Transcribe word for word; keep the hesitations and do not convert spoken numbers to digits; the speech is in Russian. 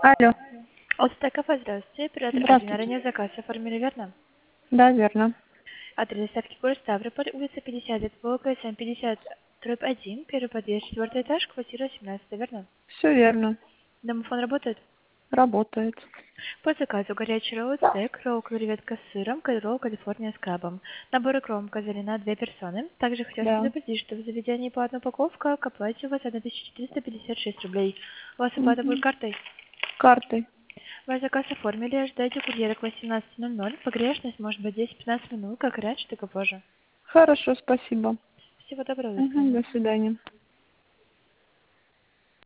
Алло, От Стекова, здравствуйте. Оператор один. здравствуйте. Ранее заказ оформили, верно? Да, верно. Адрес доставки город Ставрополь, улица пятьдесят лет, по КСМ пятьдесят, дробь один, первый подъезд, четвертый этаж, квартира семнадцать, верно? Все верно. Домофон работает? Работает. По заказу горячий ролл, стейк, ролл креветка с сыром, ролл Калифорния с крабом. Набор икром козыря на две персоны. Также хотелось Да. предупредить, что в заведении по одной упаковка к оплате у вас одна тысяча четыреста пятьдесят шесть рублей. У вас оплата будет Мгм. картой? Картой. Ваш заказ оформили, ожидайте курьера к восемнадцати ноль-ноль. Погрешность может быть десять-пятнадцать минут, как раньше, так и позже. Хорошо, спасибо. Всего доброго, до Мгм, свидания. до свидания.